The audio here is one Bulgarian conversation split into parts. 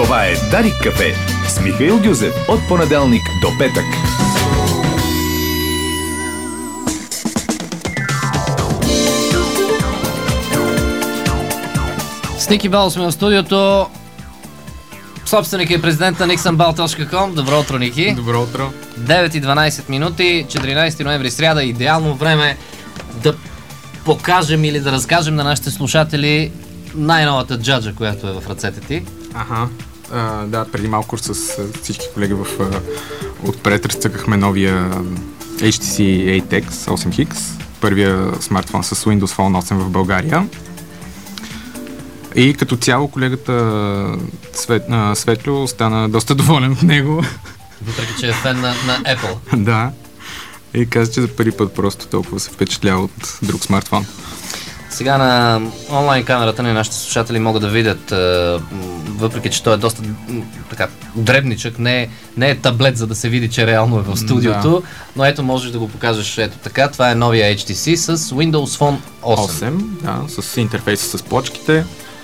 Това е Дарик кафе с Михаил Гюзев от понеделник до петък. С Ники Бал сме в студиото. Собственик е президент на nixonbal.com. Добро утро, Ники. Добро утро. 9:12 минути, 14 ноември, сряда. Идеално време да покажем или да разкажем на нашите слушатели най-новата джаджа, която е в ръцете ти. Да, преди малко с всички колеги отпред разцъкахме новия HTC ATEX 8X, първия смартфон с Windows Phone 8 в България. И като цяло колегата Светлю стана доста доволен от него. Въпреки че е фен на Apple. Да. И каза, че за първи път просто толкова се впечатлява от друг смартфон. Сега на онлайн камерата на нашите слушатели могат да видят, въпреки че той е доста така дребничък, не е таблет, за да се види, че реално е в студиото, да. Но ето можеш да го покажеш ето така. Това е новия HTC с Windows Phone 8. Да, с интерфейса с плочките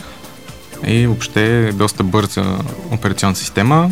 и въобще е доста бърза операционна система.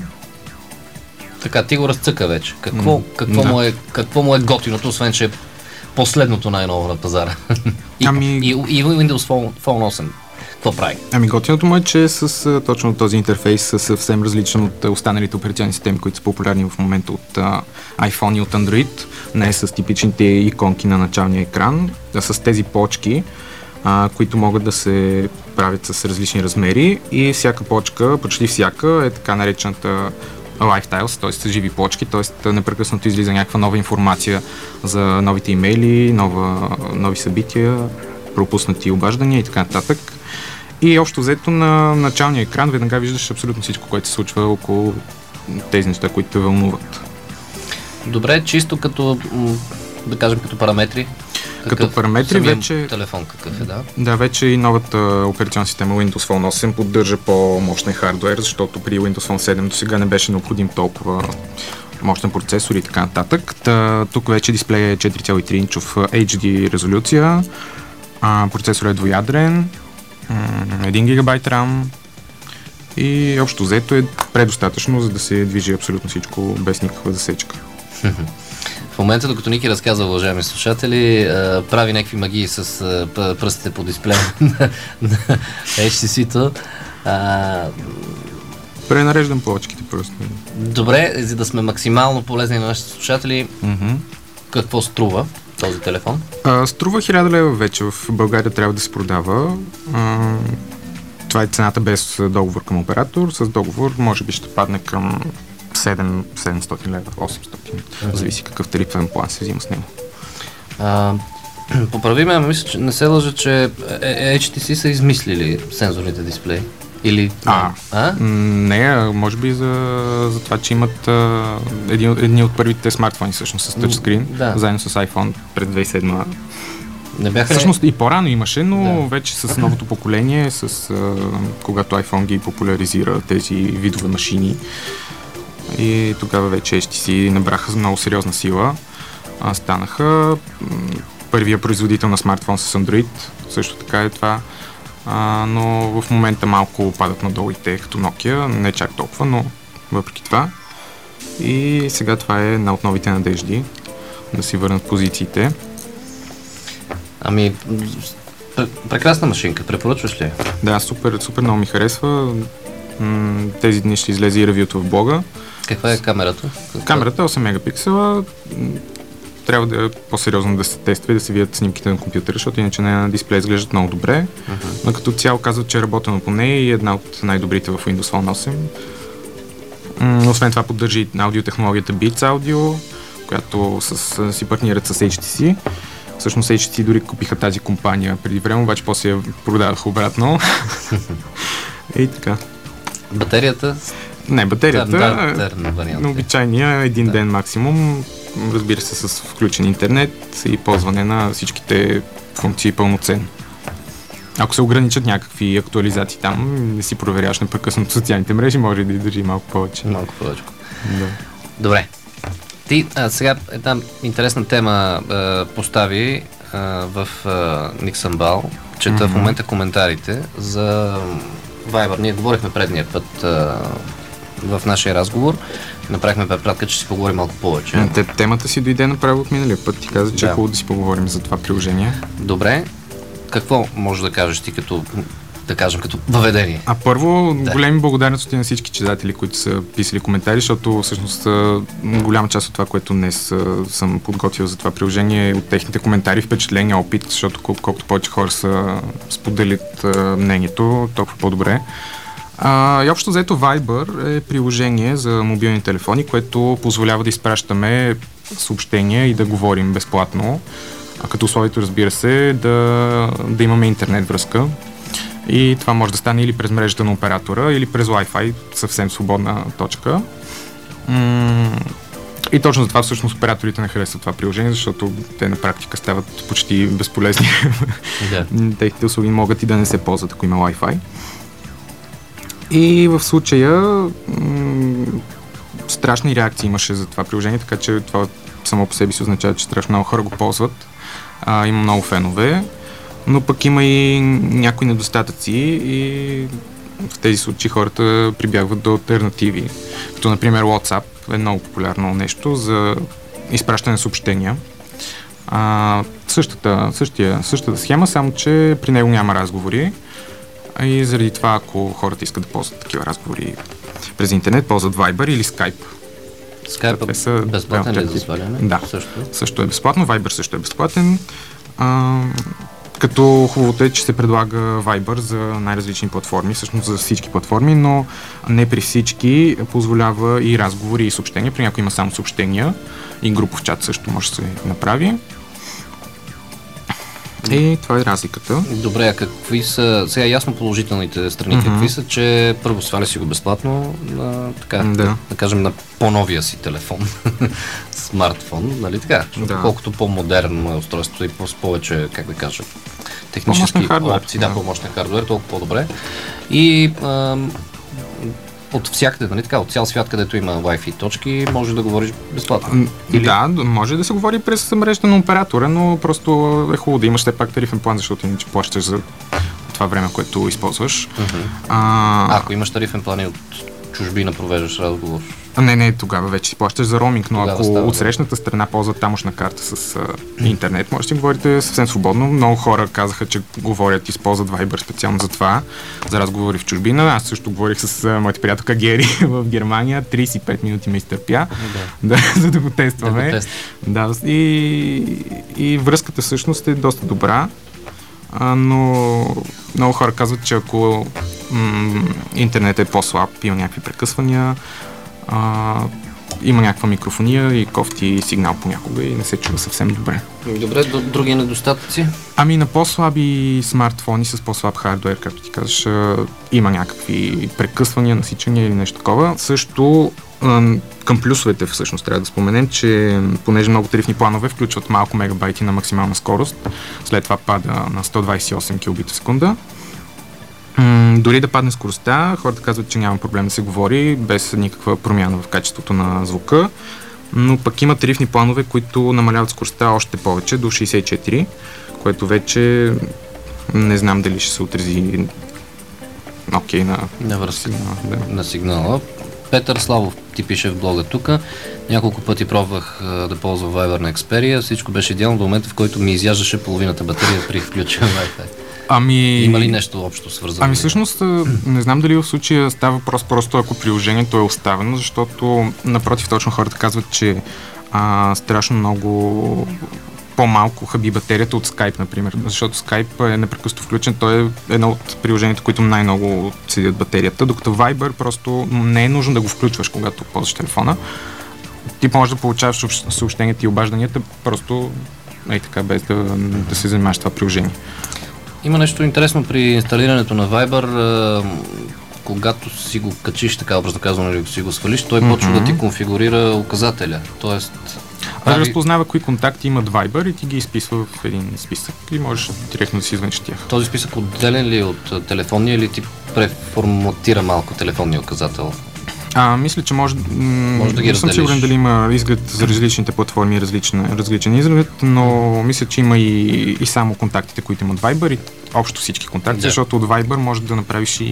Така, ти го разцъка вече. Какво му е готиното, освен че е последното най-ново на пазара? И Windows Phone 8. Какво прави? Готиното му е, че с точно този интерфейс съвсем различен от останалите операционни системи, които са популярни в момента от iPhone и от Android. Не е с типичните иконки на началния екран, а с тези плочки, които могат да се правят с различни размери, и всяка плочка, почти всяка, е така наречената Lifetiles, т.е. с живи плочки, т.е. непрекъснато излиза някаква нова информация за новите имейли, нови събития, пропуснати обаждания и така нататък. И общо взето на началния екран веднага виждаш абсолютно всичко, което се случва около тези неща, които те вълнуват. Добре, чисто като, да кажем, като параметри. Като параметри вече... телефон какъв е, да? Да, вече и новата операционна система Windows Phone 8 поддържа по-мощен хардуер, защото при Windows Phone 7 до сега не беше необходим толкова мощен процесор и така нататък. Тук вече дисплея е 4,3 инчов HD резолюция, процесор е двуядрен, 1 ГБ RAM и общо взето е предостатъчно, за да се движи абсолютно всичко без никаква засечка. В момента, докато Ники разказва, уважаеми слушатели, прави някакви магии с пръстите по дисплея на HTC-то. Пренареждам плочките просто. Добре, за да сме максимално полезни на нашите слушатели, какво струва този телефон? Струва 1000 лева вече. В България трябва да се продава. Това е цената без договор към оператор. С договор може би ще падне към 700 лева, 800. Зависи какъв тарифен план се взима с него. Поправи ме, мисля, че не се лъжа, че HTC са измислили сензорните дисплеи. Или... Не, може би за това, че имат едни от първите смартфони всъщност с тъчскрин, заедно с iPhone пред 2007. Всъщност и по-рано имаше, но вече с новото поколение, когато iPhone ги популяризира тези видове машини, и тогава вече HTC набраха много сериозна сила. Станаха първия производител на смартфон с Android, също така е това, но в момента малко падат надолу и те като Nokia, не чак толкова, но въпреки това. И сега това е една от новите надежди да си върнат позициите. Прекрасна машинка, препоръчваш ли? Да, супер много ми харесва. Тези дни ще излезе и ревюто в блога. Каква е камерата? Камерата е 8 мегапиксела. Трябва да е по-сериозно да се тества и да се видят снимките на компютъра, защото иначе на дисплей изглеждат много добре. Но като цяло казват, че е работено по нея и е една от най-добрите в Windows Phone 8. Освен това поддържа и аудиотехнологията Beats Audio, която си партнират с HTC. Всъщност HTC дори купиха тази компания преди време, обаче после я продадаха обратно. И така. Батерията? Не, батерията на обичайния един ден максимум, разбира се, с включен интернет и ползване на всичките функции пълноценно. Ако се ограничат някакви актуализации там, не си проверяваш непрекъснато социалните мрежи, може да издържи малко повече. Малко повече. Да. Добре. Ти сега една интересна тема постави в Nixon Bal. Чета в момента коментарите за Viber. Ние говорихме предния път в нашия разговор. Направихме препратка, че си поговорим малко повече. Темата си дойде направо от миналия път. Ти каза, че е хубаво да си поговорим за това приложение. Добре. Какво можеш да кажеш ти като въведение? Първо, големи благодарности на всички читатели, които са писали коментари, защото всъщност голяма част от това, което днес съм подготвил за това приложение е от техните коментари, впечатления, опит, защото колкото повече хора са споделят мнението, толкова по-добре. И общо взето Viber е приложение за мобилни телефони, което позволява да изпращаме съобщения и да говорим безплатно. Като условието, разбира се, да имаме интернет връзка. И това може да стане или през мрежата на оператора, или през Wi-Fi, съвсем свободна точка. И точно за това всъщност операторите не харесват това приложение, защото те на практика стават почти безполезни. Техните услуги могат и да не се ползват, ако има Wi-Fi. И в случая страшни реакции имаше за това приложение, така че това само по себе си означава, че страшно много хора го ползват. Има много фенове, но пък има и някои недостатъци и в тези случаи хората прибягват до алтернативи. Като например WhatsApp е много популярно нещо за изпращане на съобщения. Същата схема, само че при него няма разговори. И заради това, ако хората искат да ползват такива разговори през интернет, ползват Viber или Skype. Skype е безплатен ли за сваляне? Да, също е безплатно. Viber също е безплатен. Като хубавото е, че се предлага Viber за най-различни платформи, всъщност за всички платформи, но не при всички. Позволява и разговори и съобщения. При някои има само съобщения и групов чат също може да се направи. И това е разликата. Добре, а какви са, сега ясно положителните страни, какви са, че първо сваля си го безплатно, да кажем на по-новия си телефон, смартфон, нали така? Колкото по-модерно е устройството и с повече, как да кажа, технически опции, по-мощен хардуер, толкова по-добре. И от всякъде, нали така, от цял свят, където има Wi-Fi точки, може да говориш безплатно. Да, може да се говори през мрежата на оператора, но просто е хубаво да имаш все пак тарифен план, защото иначе плащаш за това време, което използваш. Ако имаш тарифен план и от чужбина провеждаш разговор? Не, тогава вече си плащаш за роуминг, но ако от срещната страна ползват тамошна карта с интернет, може да си говорите съвсем свободно. Много хора казаха, че говорят и използват Viber специално за това, за разговори в чужбина. Аз също говорих с моята приятелка Гери в Германия. 35 минути ме изтърпя, за да го тестваме. И връзката всъщност е доста добра. Но много хора казват, че ако интернет е по-слаб, има някакви прекъсвания, има някаква микрофония и кофти сигнал понякога и не се чува съвсем добре. Добре, други недостатъци? На по-слаби смартфони с по-слаб хардуер, както ти казваш, има някакви прекъсвания, насичания или нещо такова. Също към плюсовете всъщност трябва да споменем, че понеже много тарифни планове включват малко мегабайти на максимална скорост, след това пада на 128 килобита в секунда. Дори да падне скоростта, хората казват, че няма проблем да се говори без никаква промяна в качеството на звука, но пък има тарифни планове, които намаляват скоростта още повече, до 64, което вече не знам дали ще се отрази на връзка, на сигнала. Петър Славов ти пише в блога тук. Няколко пъти пробвах да ползвам Viber на Xperia. Всичко беше идеално до момента, в който ми изяждаше половината батерия при включен Wi-Fi. Има ли нещо общо свързано? Всъщност, не знам дали в случая става въпрос просто ако приложението е оставено, защото напротив точно хората казват, че страшно много по-малко хаби батерията от Skype, например, защото Skype е непрекъснато включен, той е едно от приложенията, които най-много седят батерията, докато Viber просто не е нужно да го включваш, когато ползваш телефона. Ти можеш да получаваш съобщенията и обажданията просто така, без да се занимаваш това приложение. Има нещо интересно при инсталирането на Viber. Когато си го качиш, така образно казвам, или си го свалиш, той почва да ти конфигурира указателя. Тоест, разпознава кои контакти имат Viber и ти ги изписва в един списък и можеш директно да си извънеш тях. Този списък отделен ли от телефонния или ти преформатира малко телефонния указател? Мисля, че може да ги разделиш. Не съм сигурен дали има изглед за различните платформи, различен изглед, но мисля, че има и само контактите, които имат Viber и общо всички контакти, защото от Viber може да направиш и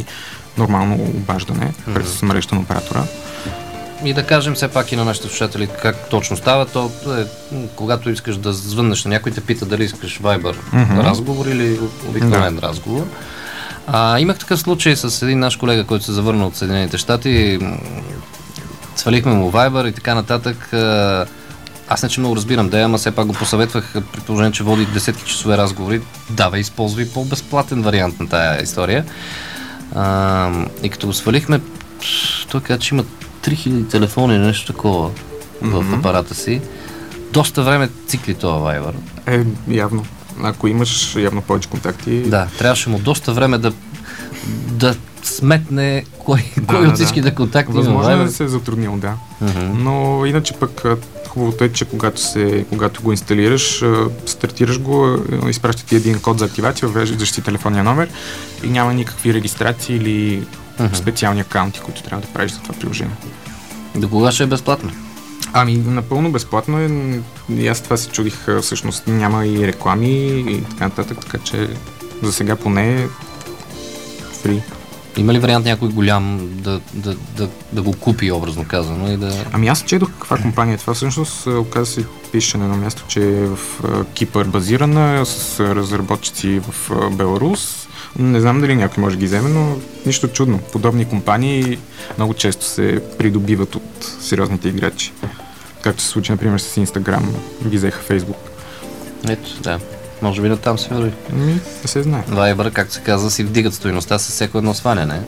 нормално обаждане през мрежата на оператора. И да кажем все пак и на нашите слушатели как точно става. То е, когато искаш да звъннеш на някой, те пита дали искаш Viber разговор или обикновен разговор. Имах такъв случай с един наш колега, който се завърна от Съединените щати. Свалихме му Viber и така нататък. Аз не че много разбирам да ама все пак го посъветвах, при положение, че води десетки часове разговори. Давай, използвай по-безплатен вариант на тая история. И като го свалихме, той каза, че има 3000 телефони, нещо такова в апарата си. Доста време цикли това Viber. Явно. Ако имаш явно повече контакти... Да, трябваше му доста време да сметне кой от всичките контакти има. Възможно да се е затруднил, да. Но иначе пък хубавото е, че когато го инсталираш, стартираш го, изпраща ти един код за активация, въвеждаш си телефонния номер и няма никакви регистрации или специални акаунти, които трябва да правиш за това приложение. До кога ще е безплатно? Напълно безплатно е. И аз това се чудих, всъщност няма и реклами и така нататък, така че за сега поне фри. Има ли вариант някой голям да го купи, образно казано? И да... Аз четох каква компания е това. Всъщност, оказа се, пише на едно място, че е в Кипър базирана, с разработчици в Беларус. Не знам дали някой може да ги вземе, но нищо чудно. Подобни компании много често се придобиват от сериозните играчи. Както се случи, например, с Instagram, ги взеха Facebook. Ето, да. Може би да там се върви. Не се знае. Viber, както се казва, си вдигат стойността с всяко едно сваляне.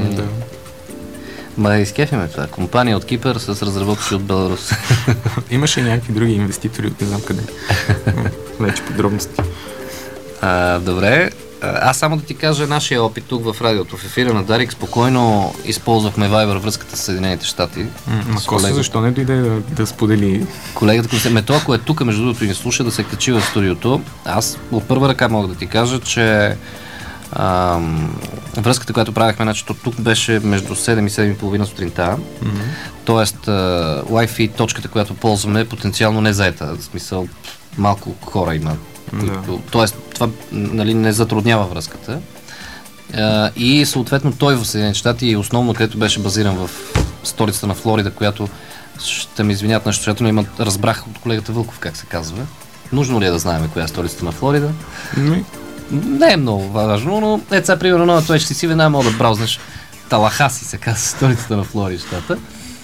Да. Изкефиме това. Компания от Кипър с разработчици от Беларус. Имаше и някакви други инвеститори от не знам къде. Вече подробности. Добре. Аз само да ти кажа нашия опит тук в радиото. В ефира на Дарик спокойно използвахме Viber връзката с Съединените щати. Коса, защо не дойде да сподели? Колегата Мето, ако е тук, между другото, и не слуша, да се качи в студиото. Аз от първа ръка мога да ти кажа, че връзката, която правихме, значи тук беше между 7 и 7:30 сутринта. Тоест Wi-Fi точката, която ползваме, е потенциално не заета. В смисъл, малко хора има. Тоест, това не затруднява връзката. И съответно той в Съединените щати, основно където беше базиран в столицата на Флорида, която ще ме извинят на слушателите, но разбрах от колегата Вълков как се казва. Нужно ли е да знаем коя е столицата на Флорида? Не е много важно, но сега примерно на това ще си веднага мога да браузнеш. Талахаси се казва столицата на Флорида щата.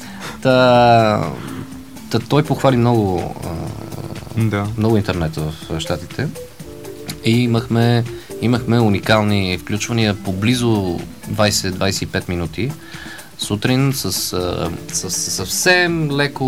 Той похвали много интернета в щатите и имахме уникални включвания по близо 20-25 минути сутрин с съвсем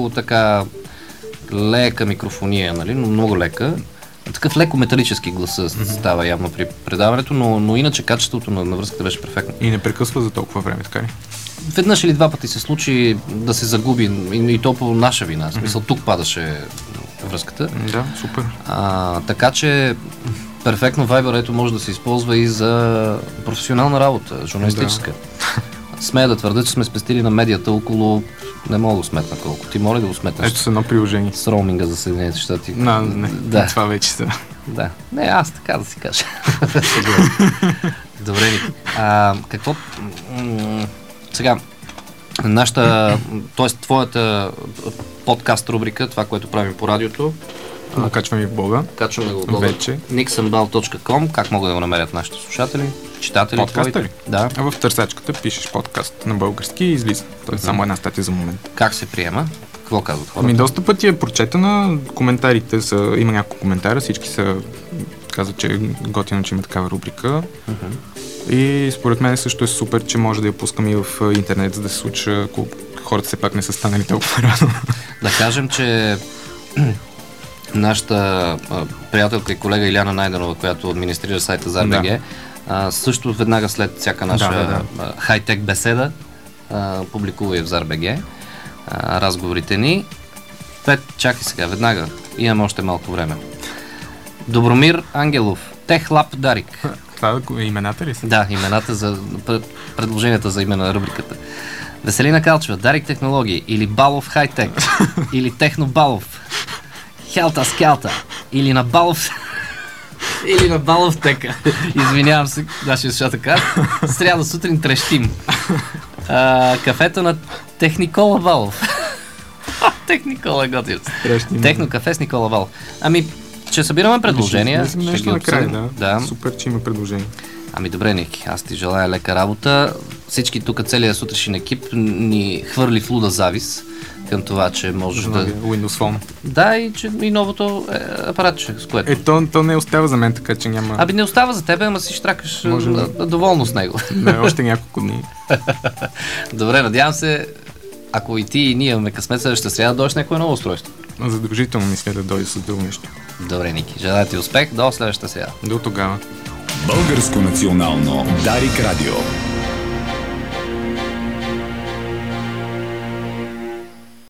лека микрофония, нали, но много лека. Такъв леко металически глас става явно при предаването, но иначе качеството на връзката беше перфектно. И не прекъсва за толкова време, така ли? Веднъж или два пъти се случи да се загуби и то по наша вина. В смисъл, тук падаше връзката. Да, супер. Така че перфектно Viber ето може да се използва и за професионална работа, журналистическа. Смея да твърда, че сме спестили на медията около... Не мога да го сметна колко. Ти моля да го сметнеш? Ето с едно приложение. С роуминга за Съединените щати. Да. Това вече са. Да. Не, аз така да си кажа. Добре, Ник. Какво... Сега, твоята подкаст рубрика, това, което правим по радиото. Качваме в блога. Качваме го в блога. Вече. niksambal.com. Как могат да го намерят нашите слушатели? Читатели? Подкаста ли? Да. В търсачката пишеш подкаст на български и излиза. Това е само една статия за момент. Как се приема? Какво казват хората? Доста пъти е прочетена. Коментарите са... Има няколко коментара. Всички са... Казват, че е готино, че има такава рубрика. И според мен също е супер, че може да я пускам и в интернет, за да се случва, ако хората все пак не са станали толкова рано. Да кажем, че нашата приятелка и колега Иляна Найденова, която администрира сайта за RBG, също веднага след всяка наша хай-тек беседа публикува и в RBG разговорите ни. Чакай сега, веднага. Имаме още малко време. Добромир Ангелов. Техлап Дарик. Това имената ли са? Да, имената за предложенията за име на рубриката. Веселина Калчева, Дарик Технологии, или Балов Хайтек, или Техно Балов, Хелта Скелта, или на Балов... Или на Балов тека. Извинявам се, нашия слушател. Сряда сутрин трещим. Кафето на Техникола Балов. Техникола готив. Технокафе с Никола Балов. Ами, ще събираме предложения. Нещо накрая, да. Супер, че има предложения. Ами добре, Ники, аз ти желая лека работа. Всички тук, целият сутрешен екип ни хвърли в луда завис към това, че можеш да... Windows Phone. Да, и новото апаратче, с което... То не остава за мен, така че няма... Аби не остава за тебе, ама си штракаш доволно с него. Да, още няколко дни. Добре, надявам се, ако и ти и ние имаме късмет, следващата сряда дойдеш някое ново устройство. Задължително мисля да дойде с друго нещо. Добре, Ники, желая ти успех до следващата сряда. До тогава. Българско национално Дарик Радио.